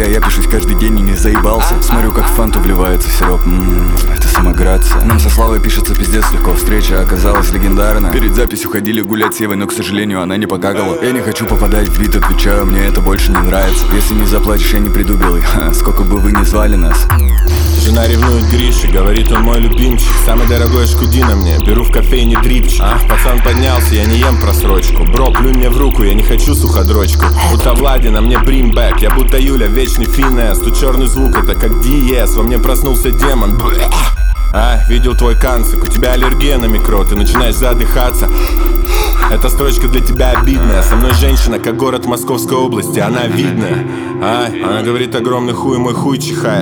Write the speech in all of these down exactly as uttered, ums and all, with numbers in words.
а я пишусь каждый день и не заебался. Смотрю, как в фанту вливается сироп. Ммм, это самограция. Нам со Славой пишется пиздец легко. Встреча оказалась легендарна. Перед записью ходили гулять с Евой, но, к сожалению, она не покакала. Я не хочу попадать в бит, отвечаю, мне это больше не нравится. Если не заплатишь, я не приду, белый. Ха, сколько бы вы ни звали нас. Жена ревнует Гриши, говорит, он мой любимчик. Самый дорогой шкуди на мне, беру в кофейне дрипчик. А, пацан поднялся, я не ем просрочку. Бро, плюнь мне в руку, я не хочу суходрочку. Будто Влади, на мне бримбэк. Я будто Юля, вечный финес. Тут черный звук, это как диез. Во мне проснулся демон. Бля. А, видел твой канцик, у тебя аллергия на микро, ты начинаешь задыхаться. Эта строчка для тебя обидная. Со мной женщина, как город Московской области, она видная. А, она говорит, огромный хуй, мой хуй чихает.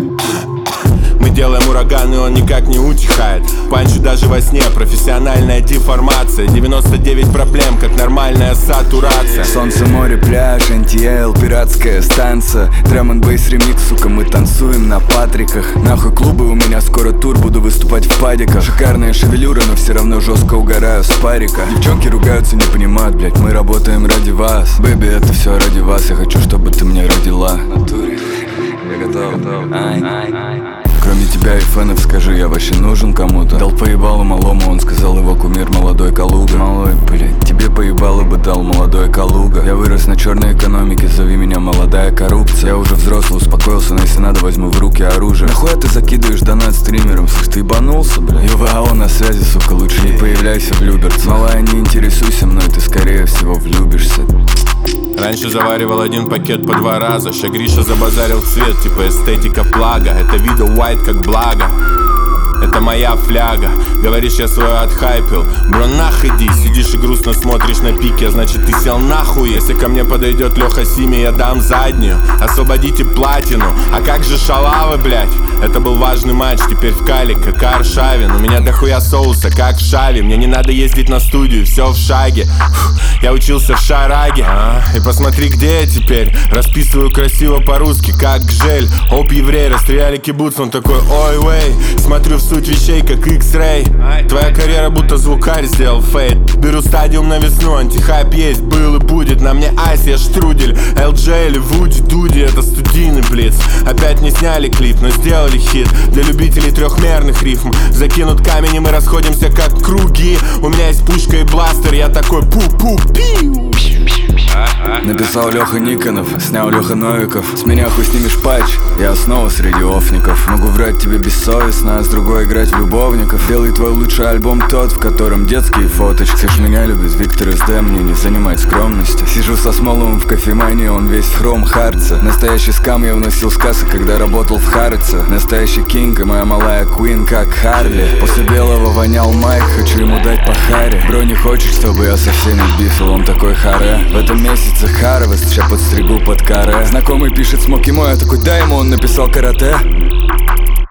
Мы делаем ураган, и он никак не утихает. Панчу даже во сне, профессиональная деформация. девяносто девять проблем, как нормальная сатурация. Солнце, море, пляж, эн ти эл, пиратская станция. Драм энд бейс ремикс, сука, мы танцуем на Патриках. Нахуй клубы, у меня скоро тур, буду выступать в падиках. Шикарная шевелюра, но все равно жестко угораю с парика. Девчонки ругаются, не понимают, блять, мы работаем ради вас. Бэби, это все ради вас, я хочу, чтобы ты мне родила. Натуре, я готов, готов. Ай, ай, ай. Кроме тебя и фенов, скажи, я вообще нужен кому-то? Дал поебалу малому, он сказал, его кумир молодой Калуга. Малой, блядь, тебе поебало бы дал молодой Калуга. Я вырос на черной экономике, зови меня молодая коррупция. Я уже взрослый, успокоился, но если надо, возьму в руки оружие. Нахуя ты закидываешь донат стримерам? Слышь, ты ебанулся, бля? ЮВАО на связи, сука, лучше не появляйся в Люберце. Малая, не интересуйся мной, ты скорее всего влюбишься. Раньше заваривал один пакет по два раза. Ща Гриша забазарил цвет, типа эстетика плага. Это видео white как благо. Это моя фляга. Говоришь, я свое отхайпил. Бро, нахуй иди, сидишь и грустно смотришь на пике. Значит, ты сел нахуй. Если ко мне подойдет Леха Сими, я дам заднюю. Освободите платину. А как же шалавы, блять? Это был важный матч, теперь в кале, как Аршавин. У меня дохуя соуса, как в Шаве. Мне не надо ездить на студию, все в шаге. Фух, я учился в шараге. а, И посмотри, где я теперь. Расписываю красиво по-русски, как Гжель. Оп, еврей, расстреляли кибуц. Он такой, ой, вей. Смотрю в суть вещей, как X-Ray. Твоя карьера будто звукарь сделал фейт. Беру стадиум на весну, антихайп есть, был и будет. На мне айс, я штрудель, эл джей или Вуди Дуди. Это студийный блиц. Опять не сняли клип, но сделали хит. Для любителей трехмерных рифм. Закинут камень, и мы расходимся как круги. У меня есть пушка и бластер, я такой пу-пу-пиу. Написал Леха Никонов, снял Леха Новиков. С меня хуй снимешь патч, я снова среди офников. Могу врать тебе бессовестно, а с другой играть в любовников. Белый твой лучший альбом тот, в котором детские фоточки. Все ж меня любит Виктор эс дэ, мне не занимать скромности. Сижу со Смоловым в кофемании, он весь в хром Хартса. Настоящий скам я вносил с кассы, когда работал в Харрице. Настоящий кинг и моя малая Куин, как Харли. После белого вонял Майк, хочу ему дать по харе. Бро, не хочет, чтобы я со всеми бифил, он такой харе. В этом месяце Харвест, ща подстригу под каре. Знакомый пишет смоки мой, я такой, дай ему, он написал карате.